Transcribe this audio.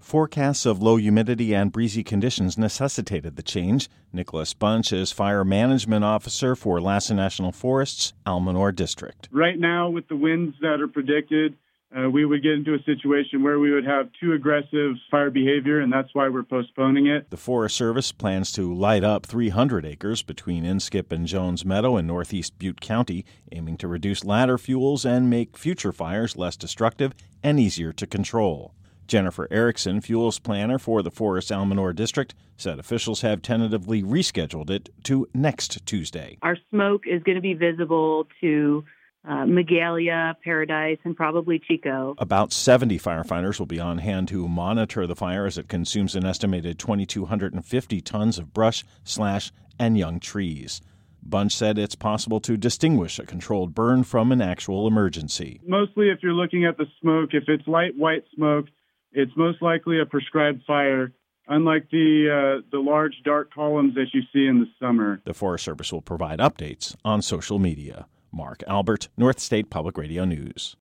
Forecasts of low humidity and breezy conditions necessitated the change. Nicholas Bunch is Fire Management Officer for Lassen National Forest's Almanor District. Right now, with the winds that are predicted, we would get into a situation where we would have too aggressive fire behavior, and that's why we're postponing it. The Forest Service plans to light up 300 acres between Inskip and Jones Meadow in northeast Butte County, aiming to reduce ladder fuels and make future fires less destructive and easier to control. Jennifer Erickson, fuels planner for the Forest Almanor District, said officials have tentatively rescheduled it to next Tuesday. Our smoke is going to be visible to Magalia, Paradise, and probably Chico. About 70 firefighters will be on hand to monitor the fire as it consumes an estimated 2,250 tons of brush, slash, and young trees. Bunch said it's possible to distinguish a controlled burn from an actual emergency. Mostly if you're looking at the smoke, if it's light white smoke, it's most likely a prescribed fire, unlike the large dark columns that you see in the summer. The Forest Service will provide updates on social media. Mark Albert, North State Public Radio News.